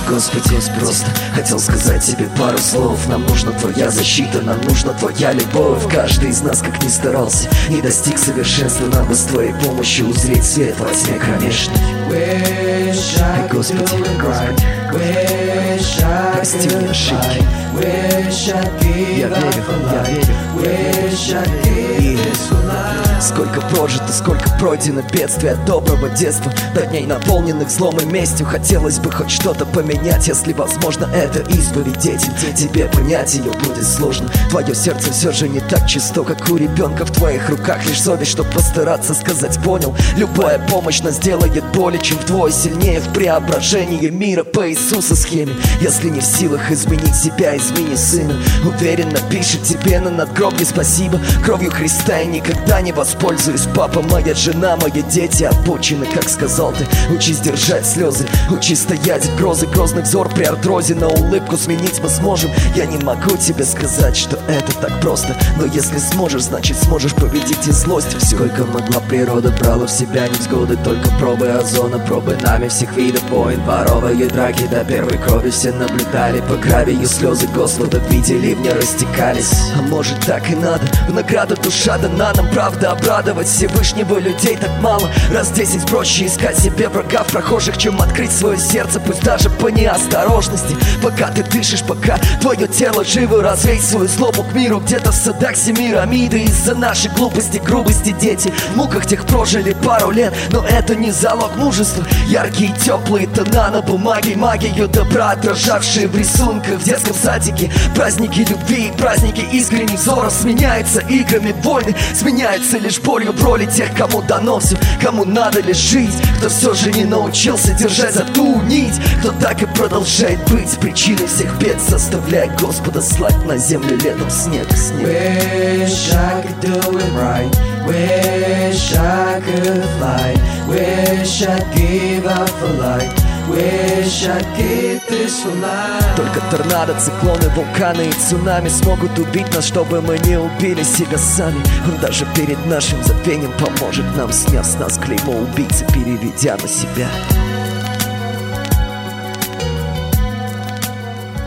Господи, просто хотел сказать тебе пару слов. Нам нужна твоя защита, нам нужна твоя любовь. Каждый из нас, как ни старался, не достиг совершенства. Нам бы с твоей помощью узреть свет во тьме кромешной. Господи, прости мне ошибки. Я верю. И сколько прожито, сколько пройдено бедствий от доброго детства до дней, наполненных злом и местью. Хотелось бы хоть что-то поменять, если возможно это исповедь детям. Тебе понять ее будет сложно. Твое сердце все же не так чисто, как у ребенка. В твоих руках лишь совесть, чтоб постараться сказать понял. Любая помощь нас сделает более чем вдвое сильнее в преображении мира по Иисусу схеме. Если не в силах изменить себя, измени сына. Уверенно пишет тебе на надгробье спасибо. Кровью Христа я никогда не воспользуюсь. Папа, моя жена, мои дети обучены, как сказал ты. Учись держать слезы, учись стоять в грозы. Грозный взор при артрозе, на улыбку сменить мы сможем. Я не могу тебе сказать, что это так просто, но если сможешь, значит сможешь победить и злость. Сколько могла природа брала в себя невзгоды, только пробы озона, пробы нами всех видов войн. Воровые драки до первой крови все наблюдали. По крови и слезы Господа в виде ливня растекались. А может так и надо, в награду душа дана нам, правда обрадовать Всевышнего. Людей так мало, раз 10 проще искать себе врага в прохожих, чем открыть свое сердце, пусть даже по неосторожности. Пока ты дышишь, пока твое тело живо, развей свою злобу к миру. Где-то в садах Семирамиды из-за нашей глупости, грубости дети в муках тех прожили пару лет, но это не залог мужества. Яркие теплые тона на бумаге, магию добра, отражавшие в рисунках в детском садике. Праздники любви, праздники искренних взоров сменяются играми войны, сменяется лишь болью в роли тех, кому дано все, кому надо лишь жить, кто все же не научился держать за ту нить, кто так и продолжает быть причиной всех бед, заставляя Господа слать на землю летом снег. Wish I could do it right. Wish I could fly. Wish I'd give up for life. Wish I'd get this for life. Только торнадо, циклоны, вулканы и цунами смогут убить нас, чтобы мы не убили себя сами. Он даже перед нашим забвением поможет нам, сняв с нас клеймо убийцы, переведя на себя.